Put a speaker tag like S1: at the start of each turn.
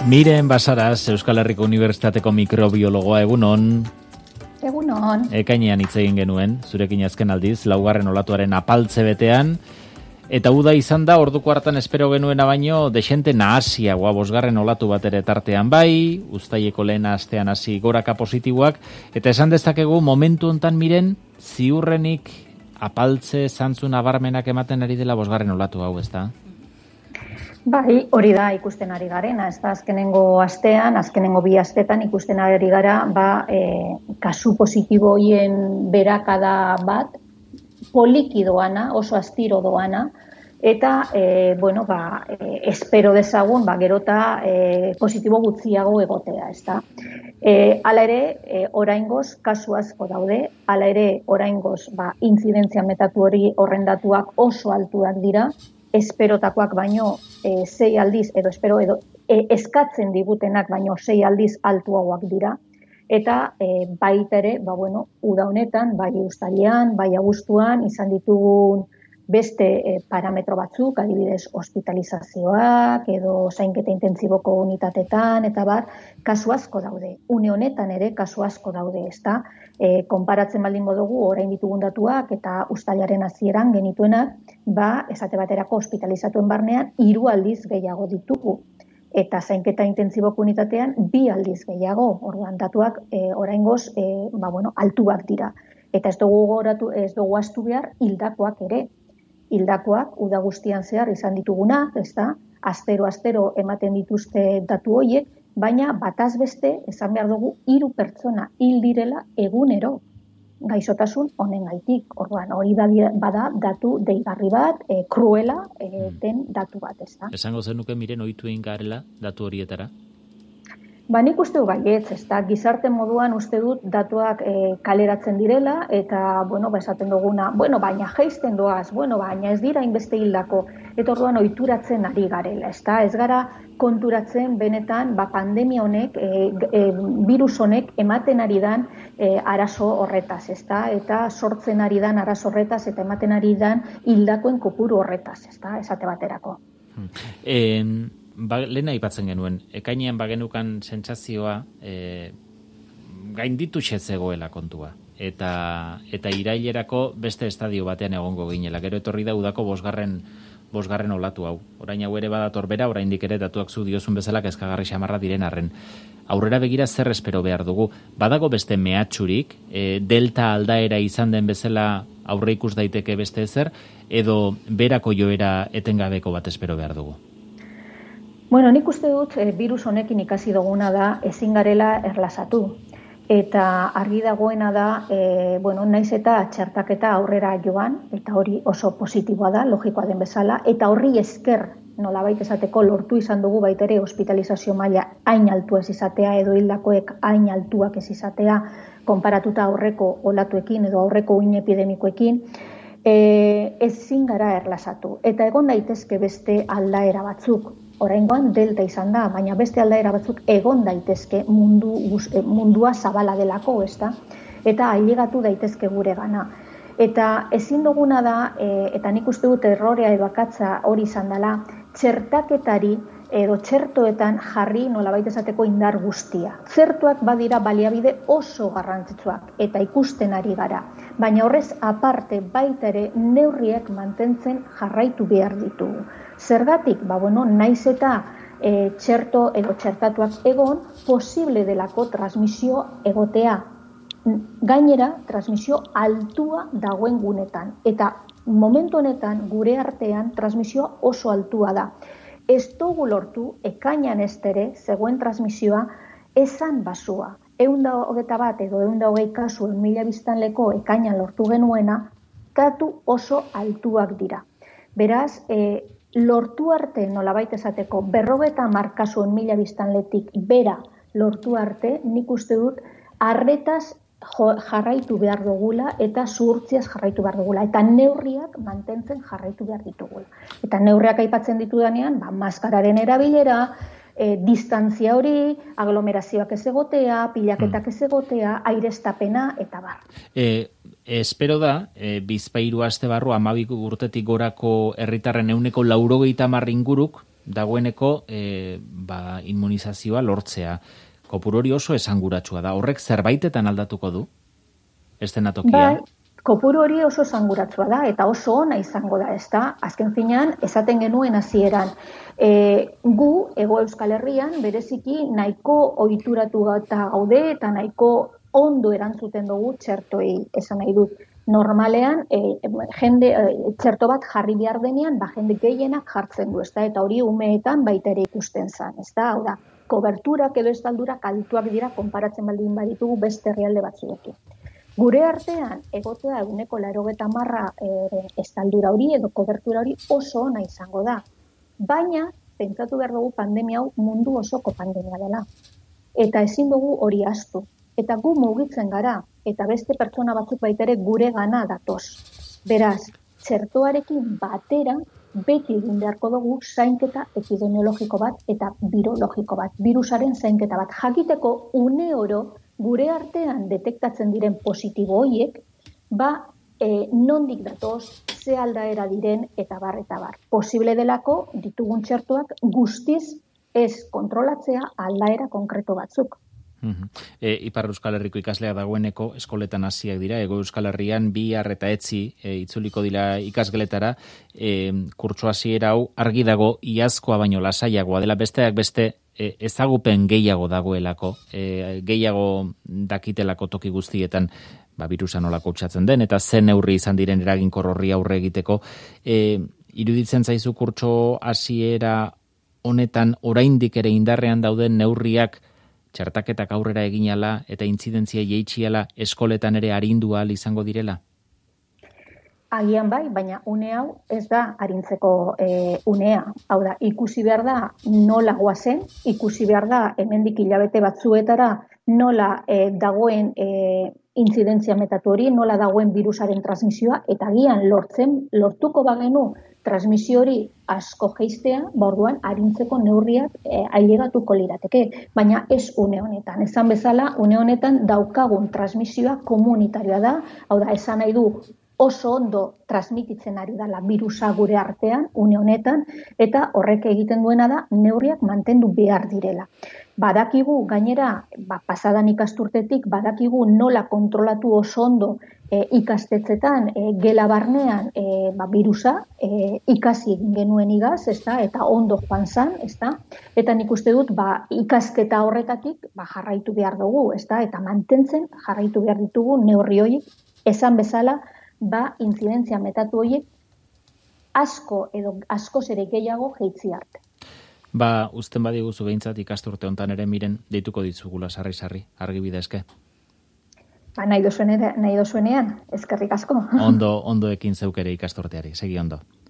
S1: Miren Basaras, Euskal Herriko Unibertsitateko mikrobiologoa, egunon.
S2: Egunon.
S1: Ekainean hitz egin genuen, zurekin azken aldiz, 4. olatuaren apaltze betean, eta uda izan da, orduko hartan espero genuena baino, desente nahasiagoa 5. olatu bat ere tartean bai, uztaileko lehen astean hasi goraka positiboak, eta esan dezakegu momentu hontan miren, ziurrenik apaltze zantzu nabarmenak ematen ari dela 5. olatu hau, ezta?
S2: Bai, hori da ikusten ari garena, ez da azkenengo astean, azkenengo 2 astetan ikusten ari gara, kasu positiboien berakada bat, poliki doana, oso astiro doana, eta, espero dezagun, gerota positibo gutxiago egotea, ez da. Hala ere, oraingoz, kasu asko daude, hala ere, oraingoz, intzidentzia metatu hori horren datuak oso altuak dira, esperotakoak baino 6 aldiz, eskatzen digutenak baino 6 aldiz altuagoak dira, eta baita ere, uda honetan, bai uztailean, bai abuztuan, izan ditugun beste parametro batzuk, adibidez hospitalizazioak, edo zainketa intentsiboko unitatetan, eta kasu asko daude. Une honetan ere, kasu asko daude, ezta? Konparatzen baldin modugu, orain ditugun datuak, eta uztailaren hasieran genituenak, esate baterako hospitalizatuen barnean, 3 aldiz gehiago ditugu. Eta zainketa intentsiboko unitatean 2 aldiz gehiago. Orduan datuak oraingoz altuak dira. Eta ez dugu ahaztu behar hildakoak ere. Hildakoak uda guztian zehar izan ditugunak, ezta? Astero ematen dituzte datu horiek, baina bataz beste esan behar dugu 3 pertsona hil direla egunero gaixotasun honengaitik. Orduan hori bada datu deigarri bat, kruela den datu bat, ezta?
S1: Esango zenuke miren ohitu egin garela datu horietara?
S2: Nik uste dut baietz, ezta? Gizarte moduan uste dut datuak kaleratzen direla, eta, esaten duguna, baina jaisten doaz, baina ez dira inbeste hildako, eta orduan ohituratzen ari garela, ezta? Ez gara konturatzen benetan, pandemia honek, virus honek ematen ari dan arazo horretaz, ezta? Eta sortzen ari dan arazo horretaz, eta ematen ari dan hildakoen kopuru horretaz, ezta? Esate baterako.
S1: Lehen aipatzen genuen, ekainean bagenukan sentsazioa gainditu zegoela kontua. Eta irailerako beste estadio batean egongo ginela. Gero etorri da udako 5. olatu hau. Orain hau ere badator bera, oraindik ere datuak zu diozun bezala kezkagarri xamarra diren arren. Aurrera begira zer espero behar dugu? Badago beste mehatxurik, delta aldaera izan den bezala aurre ikus daiteke beste ezer, edo berako joera etengabeko bat espero behar dugu?
S2: Nik uste dut virus honekin ikasi duguna da ezin garela erlasatu. Eta argi dagoena da, naiz eta txertaketa aurrera joan, eta hori oso positiboa da, logikoa den bezala, eta horri esker, nolabait esateko, lortu izan dugu baita ere hospitalizazio maila hain altu ez izatea, edo hildakoek hain altuak ez izatea, konparatuta aurreko olatuekin edo aurreko uhin epidemikoekin, ezin gara erlasatu. Eta egon daitezke beste aldaera batzuk. Oraingoan delta izan da, baina beste aldaera batzuk egon daitezke mundua zabala delako, ezta? Eta ailegatu daitezke gure gana. Eta ezin duguna da, eta nik uste dut errorea edo akatsa hori izan dela, txertaketari edo txertoetan jarri nolabait esateko indar guztia. Txertuak badira baliabide oso garrantzitsuak eta ikusten ari gara. Baina horrez aparte baita ere neurriak mantentzen jarraitu behar ditugu. Zergatik, naiz eta txerto edo txertatuak egon, posible delako transmisio egotea. Gainera, transmisio altua dagoen gunetan. Eta momentu honetan gure artean transmisio oso altua da. Ez dugu lortu, ekainan ez ere, zegoen transmisioa, esan basua. 121 edo 120 kasu 1000 biztanleko ekainan lortu genuena, datu oso altuak dira. Beraz, lortu arte, nolabait esateko, 50 kasu 1000 biztanletik bera lortu arte, nik uste dut, arretaz jarraitu behar dugula eta zuhurtziaz jarraitu behar dugula. Eta neurriak mantentzen jarraitu behar ditugula. Eta neurriak aipatzen ditudanean, maskararen erabilera, distantzia hori, aglomerazioak ez egotea, pilaketak ez egotea, aireztapena eta bar.
S1: Espero da, Bizpahiru aste barru 12 urtetik gorako herritarren 80% inguruk dagoeneko inmunizazioa lortzea. Kopuru hori oso esanguratsua da. Horrek zerbaitetan aldatuko du? Eszenatokia?
S2: Bai, kopuru hori oso esanguratsua da, eta oso ona izango da, ezta? Azken finean, esaten genuen hasieran. Gu, Hego Euskal Herrian, bereziki nahiko ohituratu eta gaude, eta nahiko ondo erantzuten dugu txertoei, esan nahi dut. Normalean, txerto bat jarri behar denean, jende gehienak jartzen du, ezta? Eta hori umeetan baita ere ikusten zen, ezta? Hau da, koberturak edo estaldurak altuak dira konparatzen baldin baditugu beste herrialde batzuekin. Gure artean, egotea 80% estaldura hori edo kobertura hori oso ona izango da. Baina, pentsatu behar dugu pandemia hau mundu osoko pandemia dela. Eta ezin dugu hori ahaztu. Eta gu mugitzen gara, eta beste pertsona batzuk baita ere gure gana datoz. Beraz, txertoarekin batera, beti egin beharko dugu zainketa epidemiologiko bat eta virologiko bat. Virusaren zainketa bat. Jakiteko une oro gure artean detektatzen diren positibo horiek, nondik datoz, ze aldaera diren eta bar. Posible delako ditugun txertoak guztiz ez kontrolatzea aldaera konkreto batzuk.
S1: Ipar Euskal Herriko ikasleak dagoeneko eskoletan hasiak dira, Hego Euskal Herrian bihar eta etzi itzuliko dira ikasgeletara, kurtso hasiera hau argi dago iazkoa baino lasaiagoa dela, besteak beste ezagupen gehiago dagoelako, gehiago dakitelako toki guztietan birusa nola kutsatzen den, eta zen neurri izan diren eraginkor horri aurre egiteko. Iruditzen zaizu kurtso hasiera honetan oraindik ere indarrean dauden neurriak txertaketak aurrera eginala eta intzidentzia jeitxiala eskoletan ere arindu ahal izango direla?
S2: Agian bai, baina une hau ez da arintzeko unea. Hau da, ikusi behar da nola goazen, ikusi behar da hemendik hilabete batzuetara nola dagoen intzidentzia metatu hori, nola dagoen virusaren transmisioa, eta agian lortuko bagenu transmisio hori asko jeistea, orduan arintzeko neurriak ailegatuko lirateke, baina ez une honetan. Esan bezala, une honetan daukagun transmisioa komunitarioa da, hau da, esan nahi du oso ondo transmititzen ari dela virusa gure artean, une honetan, eta horrek egiten duena da neurriak mantendu behar direla. Badakigu, gainera, pasadan ikasturtetik, badakigu nola kontrolatu oso ondo ikastetzetan, gela barnean virusa, ikasi egin genuen igaz, eta ondo joan zan, eta nik uste dut ikasketa horretatik jarraitu behar dugu, eta mantentzen jarraitu behar ditugu neurri horiek, esan bezala, intzidentzia metatu horiek asko edo askoz ere gehiago jeitzi arte.
S1: Uzten badiguzu behintzat ikasturte hontan ere miren deituko ditzugula sarri-sarri, argibide eske.
S2: Nahi dozuenean, eskerrik asko.
S1: Ondo ekin zeukere ikasturteari, segi ondo.